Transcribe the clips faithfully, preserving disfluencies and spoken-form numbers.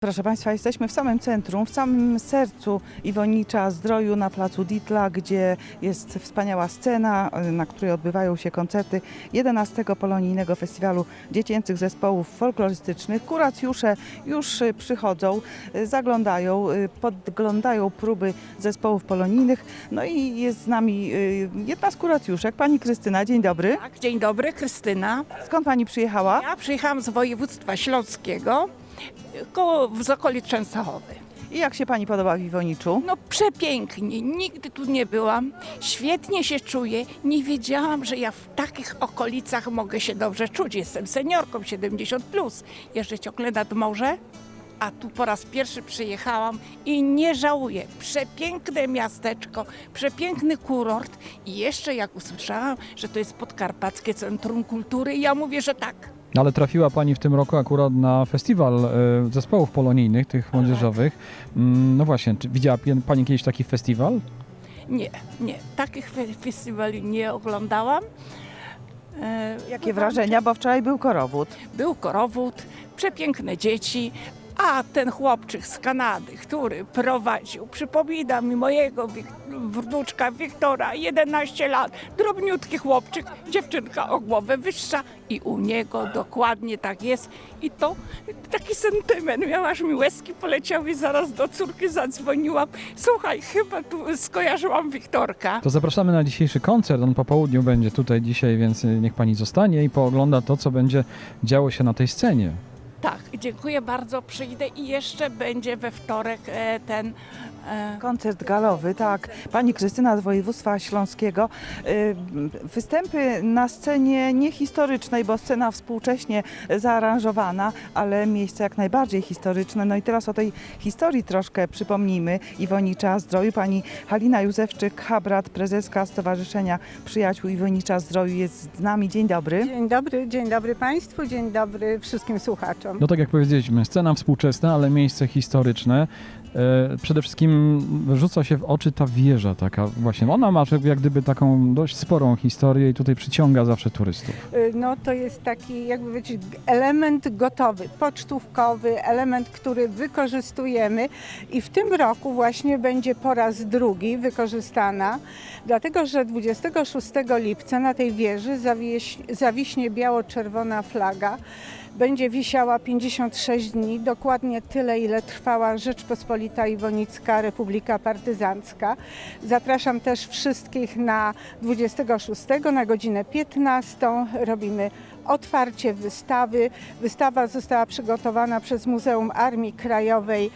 Proszę Państwa, jesteśmy w samym centrum, w samym sercu Iwonicza Zdroju na placu Ditla, gdzie jest wspaniała scena, na której odbywają się koncerty jedenastego Polonijnego Festiwalu Dziecięcych Zespołów Folklorystycznych. Kuracjusze już przychodzą, zaglądają, podglądają próby zespołów polonijnych. No i jest z nami jedna z kuracjuszek, pani Krystyna. Dzień dobry. Tak, dzień dobry, Krystyna. Skąd pani przyjechała? Ja przyjechałam z województwa śląskiego, koło, z okolic Częstochowy. I jak się pani podoba w Iwoniczu? No przepięknie, nigdy tu nie byłam, świetnie się czuję, nie wiedziałam, że ja w takich okolicach mogę się dobrze czuć. Jestem seniorką, siedemdziesiąt plus, jeżdżę ciągle nad morze, a tu po raz pierwszy przyjechałam i nie żałuję. Przepiękne miasteczko, przepiękny kurort i jeszcze jak usłyszałam, że to jest Podkarpackie Centrum Kultury, ja mówię, że tak. No ale trafiła pani w tym roku akurat na festiwal e, zespołów polonijnych, tych młodzieżowych. Mm, No właśnie, czy widziała pani kiedyś taki festiwal? Nie, nie, takich fe- festiwali nie oglądałam. E, Jakie wrażenia, bo wczoraj był korowód. Był korowód, przepiękne dzieci, a ten chłopczyk z Kanady, który prowadził, przypomina mi mojego Wik- wnuczka Wiktora, jedenaście lat, drobniutki chłopczyk, dziewczynka o głowę wyższa i u niego dokładnie tak jest. I to taki sentyment miał, aż mi łezki poleciały, zaraz do córki zadzwoniłam. Słuchaj, chyba tu skojarzyłam Wiktorka. To zapraszamy na dzisiejszy koncert, on po południu będzie tutaj dzisiaj, więc niech pani zostanie i poogląda to, co będzie działo się na tej scenie. Tak, dziękuję bardzo, przyjdę i jeszcze będzie we wtorek e, ten... E, Koncert galowy, tak. Pani Krystyna z województwa śląskiego. Y, Występy na scenie niehistorycznej, bo scena współcześnie zaaranżowana, ale miejsce jak najbardziej historyczne. No i teraz o tej historii troszkę przypomnijmy. Iwonicza Zdroju. Pani Halina Józefczyk-Habrat, prezeska Stowarzyszenia Przyjaciół Iwonicza Zdroju jest z nami. Dzień dobry. Dzień dobry, dzień dobry Państwu, dzień dobry wszystkim słuchaczom. No tak jak powiedzieliśmy, scena współczesna, ale miejsce historyczne. E, Przede wszystkim rzuca się w oczy ta wieża taka właśnie. Ona ma jak gdyby taką dość sporą historię i tutaj przyciąga zawsze turystów. Y, No to jest taki, jakby powiedzieć, element gotowy, pocztówkowy, element, który wykorzystujemy i w tym roku właśnie będzie po raz drugi wykorzystana, dlatego że dwudziestego szóstego lipca na tej wieży zawieś, zawiśnie biało-czerwona flaga. Będzie wisiała pięćdziesiąt sześć dni, dokładnie tyle, ile trwała Rzeczpospolita Iwonicka, Republika Partyzancka. Zapraszam też wszystkich na dwudziestego szóstego na godzinę piętnastą. Robimy otwarcie wystawy. Wystawa została przygotowana przez Muzeum Armii Krajowej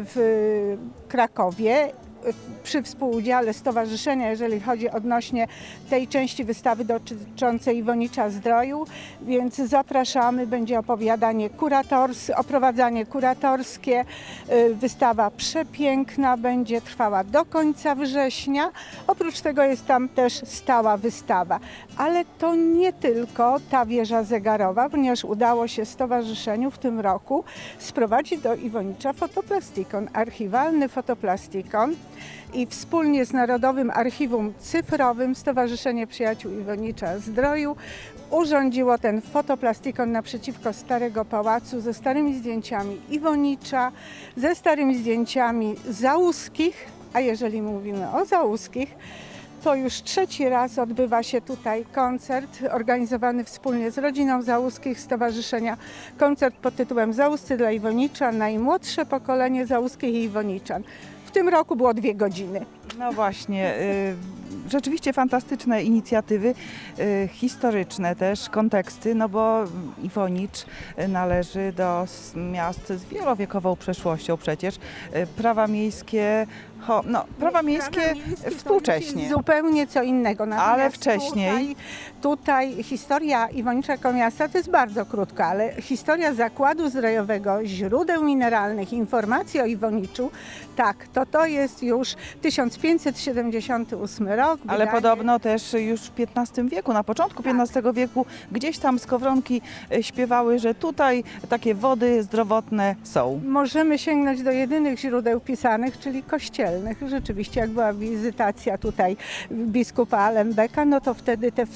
w Krakowie przy współudziale stowarzyszenia, jeżeli chodzi odnośnie tej części wystawy dotyczącej Iwonicza Zdroju, więc zapraszamy, będzie opowiadanie kurators, oprowadzanie kuratorskie, wystawa przepiękna, będzie trwała do końca września, oprócz tego jest tam też stała wystawa, ale to nie tylko ta wieża zegarowa, ponieważ udało się stowarzyszeniu w tym roku sprowadzić do Iwonicza fotoplastikon, archiwalny fotoplastikon. I wspólnie z Narodowym Archiwum Cyfrowym Stowarzyszenie Przyjaciół Iwonicza Zdroju urządziło ten fotoplastikon naprzeciwko Starego Pałacu ze starymi zdjęciami Iwonicza, ze starymi zdjęciami załuskich, a jeżeli mówimy o załuskich, to już trzeci raz odbywa się tutaj koncert organizowany wspólnie z rodziną Załuskich Stowarzyszenia. Koncert pod tytułem Załuscy dla Iwonicza, najmłodsze pokolenie Załuskich i Iwoniczan. W tym roku było dwie godziny. No właśnie, y, rzeczywiście fantastyczne inicjatywy, y, historyczne też konteksty, no bo Iwonicz należy do s- miast z wielowiekową przeszłością przecież. Y, prawa miejskie, ho, no prawa miejskie Prawa miejskie to współcześnie. jest zupełnie co innego. Natomiast Ale wcześniej. Tutaj, tutaj historia Iwonicza jako miasta to jest bardzo krótka, ale historia Zakładu Zdrojowego, źródeł mineralnych, informacji o Iwoniczu, tak, to to jest już tysiąc pięćset siedemdziesiąty ósmy rok. Ale wydanie- podobno też już w piętnastym wieku, na początku piętnastego wieku, gdzieś tam skowronki y, śpiewały, że tutaj takie wody zdrowotne są. Możemy sięgnąć do jedynych źródeł pisanych, czyli kościelnych. Rzeczywiście, jak była wizytacja tutaj biskupa Alembeka, no to wtedy te wsp-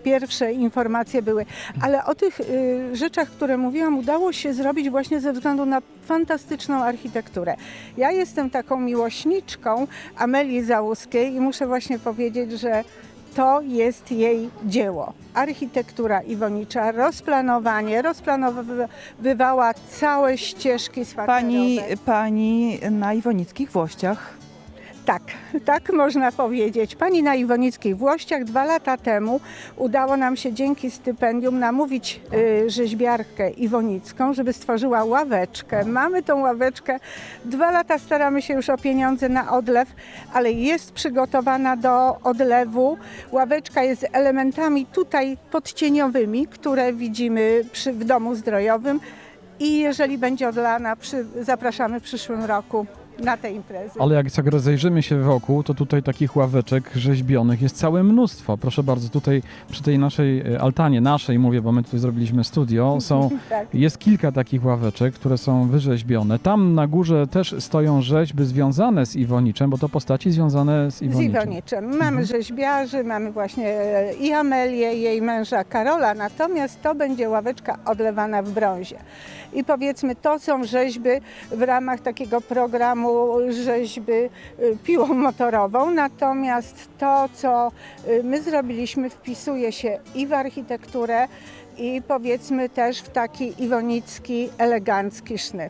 pierwsze informacje były. Ale o tych y, rzeczach, które mówiłam, udało się zrobić właśnie ze względu na fantastyczną architekturę. Ja jestem taką miłośniczką Amelii Załuskiej i muszę właśnie powiedzieć, że to jest jej dzieło. Architektura iwonicza, rozplanowanie, rozplanowywała całe ścieżki spacerowe. Pani, pani na Iwonickich Włościach. Tak, tak można powiedzieć. Pani na Iwonickich Włościach dwa lata temu udało nam się dzięki stypendium namówić y, rzeźbiarkę iwonicką, żeby stworzyła ławeczkę. Mamy tą ławeczkę. Dwa lata staramy się już o pieniądze na odlew, ale jest przygotowana do odlewu. Ławeczka jest elementami tutaj podcieniowymi, które widzimy przy, w domu zdrojowym i jeżeli będzie odlana, przy, zapraszamy w przyszłym roku na te imprezy. Ale jak tak rozejrzymy się wokół, to tutaj takich ławeczek rzeźbionych jest całe mnóstwo. Proszę bardzo, tutaj przy tej naszej e, altanie, naszej mówię, bo my tutaj zrobiliśmy studio, są, Tak. jest kilka takich ławeczek, które są wyrzeźbione. Tam na górze też stoją rzeźby związane z Iwoniczem, bo to postaci związane z Z Iwoniczem. Iwoniczem. Mamy Mhm. rzeźbiarzy, mamy właśnie e, i Amelię, jej męża Karola, natomiast to będzie ławeczka odlewana w brązie. I powiedzmy, to są rzeźby w ramach takiego programu rzeźby y, piłą motorową, natomiast to, co y, my zrobiliśmy, wpisuje się i w architekturę, i powiedzmy też w taki iwonicki, elegancki sznyt.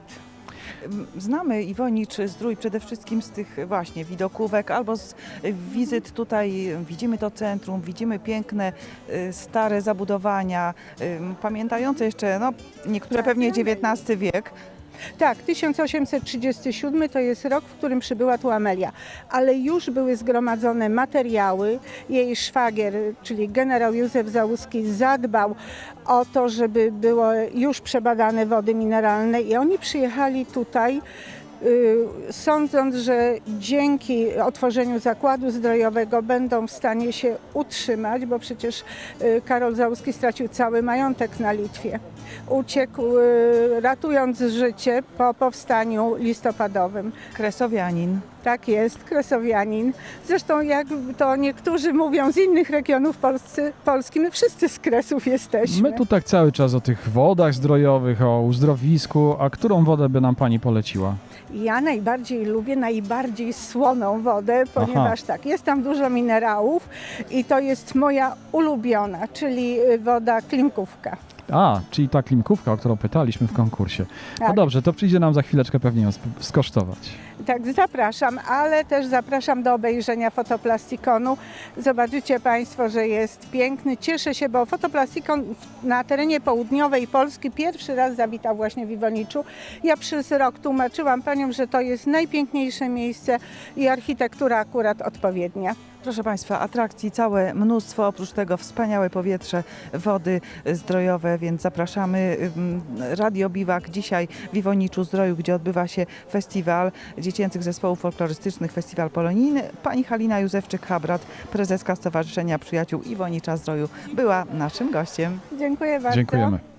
Znamy Iwonicz Zdrój przede wszystkim z tych właśnie widokówek albo z wizyt tutaj. Widzimy to centrum, widzimy piękne, y, stare zabudowania, y, pamiętające jeszcze, no niektóre pewnie dziewiętnasty wiek. Tak, tysiąc osiemset trzydziesty siódmy to jest rok, w którym przybyła tu Amelia, ale już były zgromadzone materiały. Jej szwagier, czyli generał Józef Załuski, zadbał o to, żeby było już przebadane wody mineralne i oni przyjechali tutaj, y, sądząc, że dzięki otworzeniu zakładu zdrojowego będą w stanie się utrzymać, bo przecież y, Karol Załuski stracił cały majątek na Litwie. Uciekł, y, ratując życie po powstaniu listopadowym. Kresowianin. Tak jest, kresowianin. Zresztą jak to niektórzy mówią z innych regionów Polscy, Polski, my wszyscy z Kresów jesteśmy. My tu tak cały czas o tych wodach zdrojowych, o uzdrowisku, a którą wodę by nam pani poleciła? Ja najbardziej lubię najbardziej słoną wodę, ponieważ Aha. tak, jest tam dużo minerałów i to jest moja ulubiona, czyli y, woda klimkówka. A, czyli ta klimkówka, o którą pytaliśmy w konkursie. No Tak. dobrze, to przyjdzie nam za chwileczkę pewnie ją sp- skosztować. Tak, zapraszam, ale też zapraszam do obejrzenia Fotoplastikonu. Zobaczycie Państwo, że jest piękny. Cieszę się, bo Fotoplastikon na terenie południowej Polski pierwszy raz zawitał właśnie w Iwoniczu. Ja przez rok tłumaczyłam Paniom, że to jest najpiękniejsze miejsce i architektura akurat odpowiednia. Proszę Państwa, atrakcji całe mnóstwo, oprócz tego wspaniałe powietrze, wody zdrojowe, więc zapraszamy. Ym, Radio Biwak dzisiaj w Iwoniczu Zdroju, gdzie odbywa się festiwal dziecięcych zespołów folklorystycznych, festiwal polonijny. Pani Halina Józefczyk-Habrat, prezeska Stowarzyszenia Przyjaciół Iwonicza Zdroju, była naszym gościem. Dziękuję bardzo. Dziękujemy.